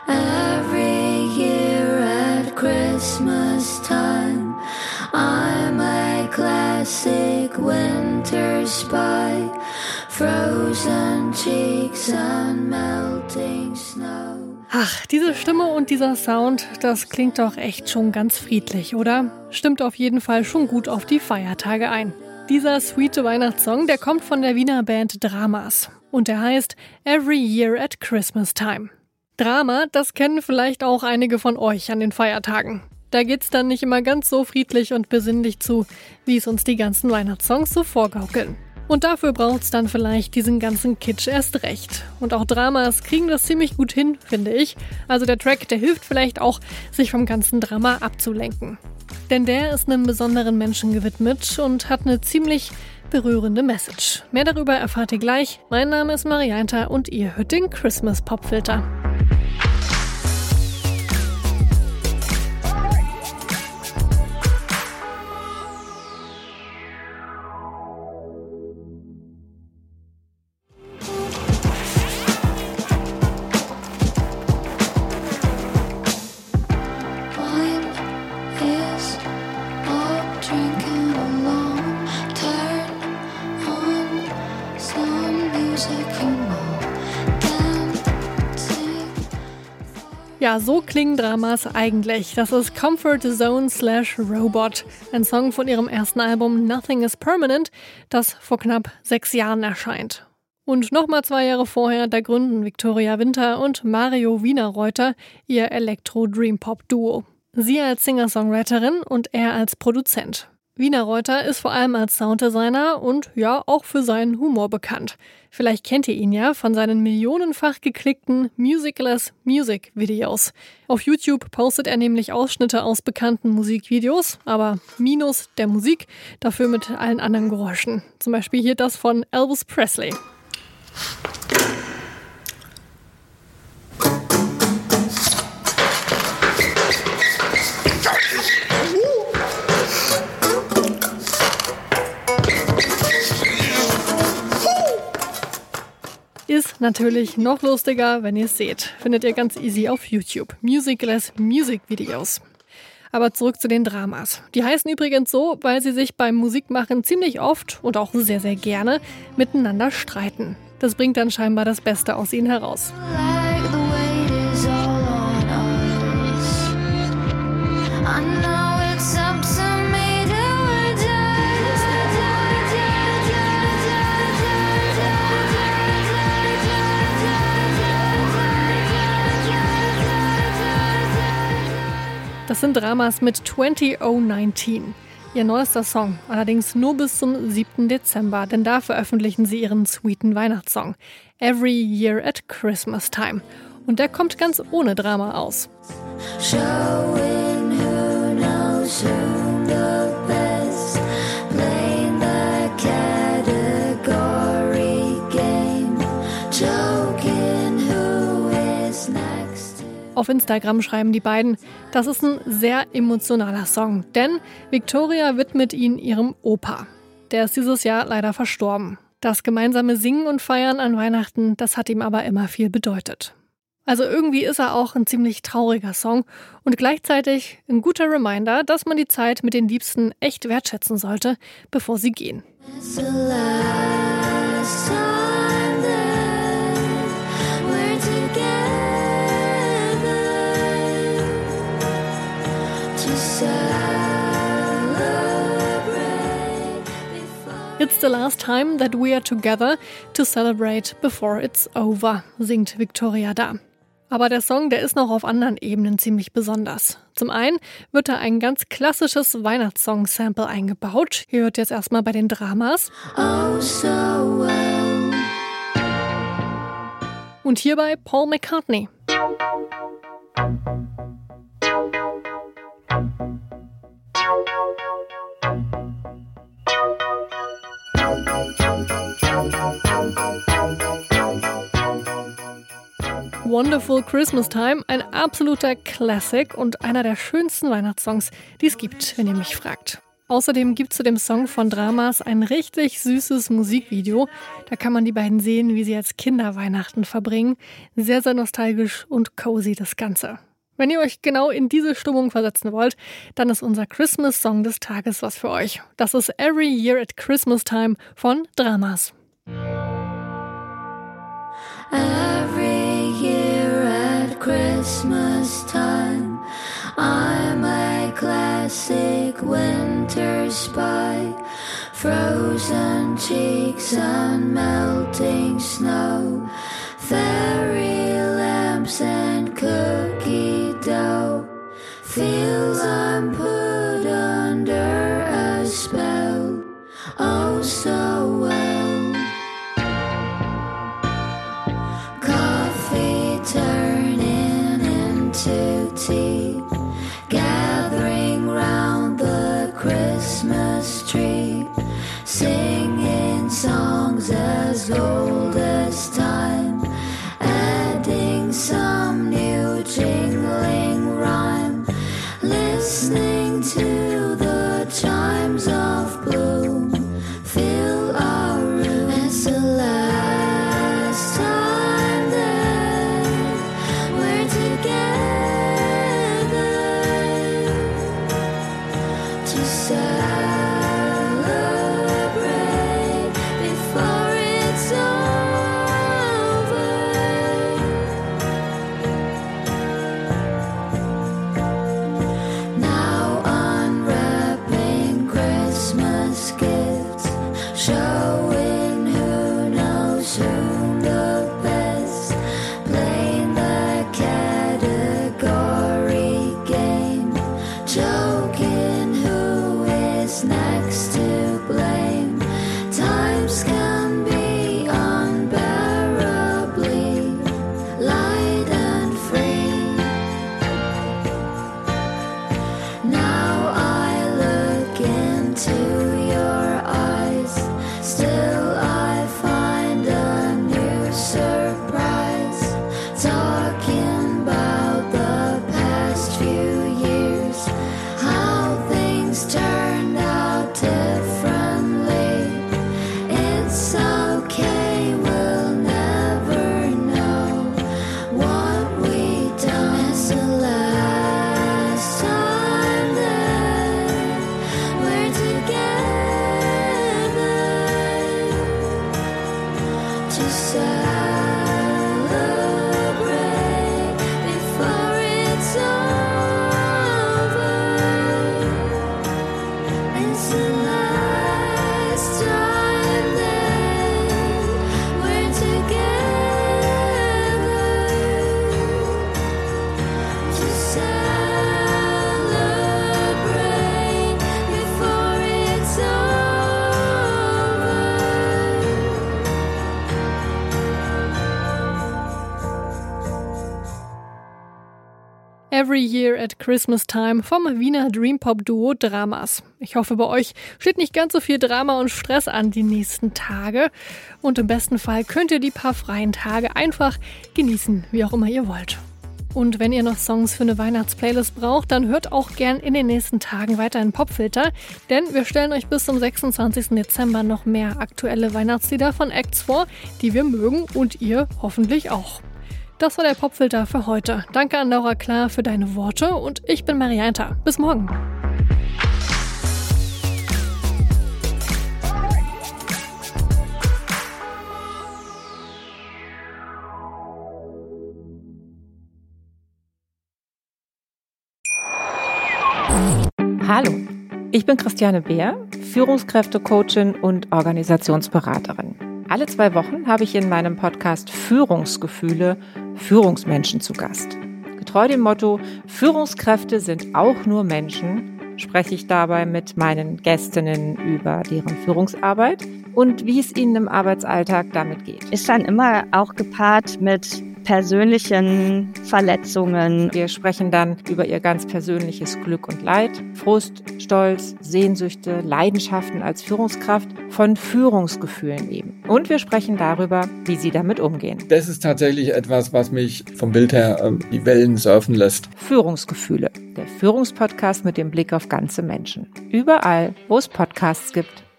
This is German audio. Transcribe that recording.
Every year at Christmas time, I'm a classic winter spy, frozen cheeks and melting snow. Ach, diese Stimme und dieser Sound, das klingt doch echt schon ganz friedlich, oder? Stimmt auf jeden Fall schon gut auf die Feiertage ein. Dieser sweete Weihnachtssong, der kommt von der Wiener Band Dramas. Und der heißt Every Year at Christmas Time. Drama, das kennen vielleicht auch einige von euch an den Feiertagen. Da geht's dann nicht immer ganz so friedlich und besinnlich zu, wie es uns die ganzen Weihnachtssongs so vorgaukeln. Und dafür braucht's dann vielleicht diesen ganzen Kitsch erst recht. Und auch Dramas kriegen das ziemlich gut hin, finde ich. Also der Track, der hilft vielleicht auch, sich vom ganzen Drama abzulenken. Denn der ist einem besonderen Menschen gewidmet und hat eine ziemlich berührende Message. Mehr darüber erfahrt ihr gleich. Mein Name ist Marianta und ihr hört den Christmas Popfilter. Ja, so klingen Dramas eigentlich. Das ist Comfort Zone /Robot, ein Song von ihrem ersten Album Nothing is Permanent, das vor knapp 6 Jahren erscheint. Und nochmal 2 Jahre vorher, da gründen Viktoria Winter und Mario Wienerreuter ihr Elektro-Dream-Pop-Duo. Sie als Singer-Songwriterin und er als Produzent. Wienerreuter ist vor allem als Sounddesigner und ja auch für seinen Humor bekannt. Vielleicht kennt ihr ihn ja von seinen millionenfach geklickten Musicless Music Videos. Auf YouTube postet er nämlich Ausschnitte aus bekannten Musikvideos, aber minus der Musik, dafür mit allen anderen Geräuschen. Zum Beispiel hier das von Elvis Presley. Ist natürlich noch lustiger, wenn ihr es seht. Findet ihr ganz easy auf YouTube. Musicless Music Videos. Aber zurück zu den Dramas. Die heißen übrigens so, weil sie sich beim Musikmachen ziemlich oft und auch sehr, sehr gerne miteinander streiten. Das bringt dann scheinbar das Beste aus ihnen heraus. Das sind Dramas mit 20019. Ihr neuester Song, allerdings nur bis zum 7. Dezember, denn da veröffentlichen sie ihren sweeten Weihnachtssong Every Year at Christmas Time. Und der kommt ganz ohne Drama aus. Showing who knows who the best, playing the category game, joking who is next to. Auf Instagram schreiben die beiden, das ist ein sehr emotionaler Song, denn Viktoria widmet ihn ihrem Opa. Der ist dieses Jahr leider verstorben. Das gemeinsame Singen und Feiern an Weihnachten, das hat ihm aber immer viel bedeutet. Also irgendwie ist er auch ein ziemlich trauriger Song und gleichzeitig ein guter Reminder, dass man die Zeit mit den Liebsten echt wertschätzen sollte, bevor sie gehen. It's the last time that we're together to celebrate before. It's the last time that we are together to celebrate before it's over, singt Viktoria da. Aber der Song, der ist noch auf anderen Ebenen ziemlich besonders. Zum einen wird da ein ganz klassisches Weihnachtssong-Sample eingebaut. Ihr hört jetzt erstmal bei den Dramas. Oh, so well. Und hier bei Paul McCartney. Wonderful Christmas Time, ein absoluter Classic und einer der schönsten Weihnachtssongs, die es gibt, wenn ihr mich fragt. Außerdem gibt es zu dem Song von Dramas ein richtig süßes Musikvideo. Da kann man die beiden sehen, wie sie als Kinder Weihnachten verbringen. Sehr, sehr nostalgisch und cozy das Ganze. Wenn ihr euch genau in diese Stimmung versetzen wollt, dann ist unser Christmas-Song des Tages was für euch. Das ist Every Year at Christmas Time von Dramas. Every year at Christmas time, I'm a classic winter spy. Frozen cheeks and melting snow, fairy lamps and cookie dough. Feels I'm put under a spell, oh so well. Coffee turning into tea, gathering round the Christmas tree, singing songs as old as time, adding some new jingling rhyme, listening to the chimes of bloom, fill our room. It's the last time that we're together to celebrate before it's over. Now unwrapping Christmas gifts, showing who knows whom the best, playing the category game, joking who is next to blame. Times can be unbearably light and free. Now I look into your eyes, still I find a new surprise. Talking about the past few years, how things turned out differently. It's okay, we'll never know what we done. It's the last time that we're together to celebrate before it's over. It's the last time that we're together to celebrate before it's over. Every Year at Christmas Time vom Wiener Dream-Pop-Duo Dramas. Ich hoffe, bei euch steht nicht ganz so viel Drama und Stress an die nächsten Tage. Und im besten Fall könnt ihr die paar freien Tage einfach genießen, wie auch immer ihr wollt. Und wenn ihr noch Songs für eine Weihnachtsplaylist braucht, dann hört auch gern in den nächsten Tagen weiter in Popfilter, denn wir stellen euch bis zum 26. Dezember noch mehr aktuelle Weihnachtslieder von Acts vor, die wir mögen und ihr hoffentlich auch. Das war der Popfilter für heute. Danke an Laura Klar für deine Worte und ich bin Marianta. Bis morgen. Hallo, ich bin Christiane Beer, Führungskräftecoachin und Organisationsberaterin. Alle 2 Wochen habe ich in meinem Podcast Führungsgefühle Führungsmenschen zu Gast. Getreu dem Motto Führungskräfte sind auch nur Menschen, spreche ich dabei mit meinen Gästinnen über deren Führungsarbeit und wie es ihnen im Arbeitsalltag damit geht. Ist dann immer auch gepaart mit persönlichen Verletzungen. Wir sprechen dann über ihr ganz persönliches Glück und Leid, Frust, Stolz, Sehnsüchte, Leidenschaften als Führungskraft, von Führungsgefühlen eben. Und wir sprechen darüber, wie sie damit umgehen. Das ist tatsächlich etwas, was mich vom Bild her die Wellen surfen lässt. Führungsgefühle, der Führungspodcast mit dem Blick auf ganze Menschen. Überall, wo es Podcasts gibt.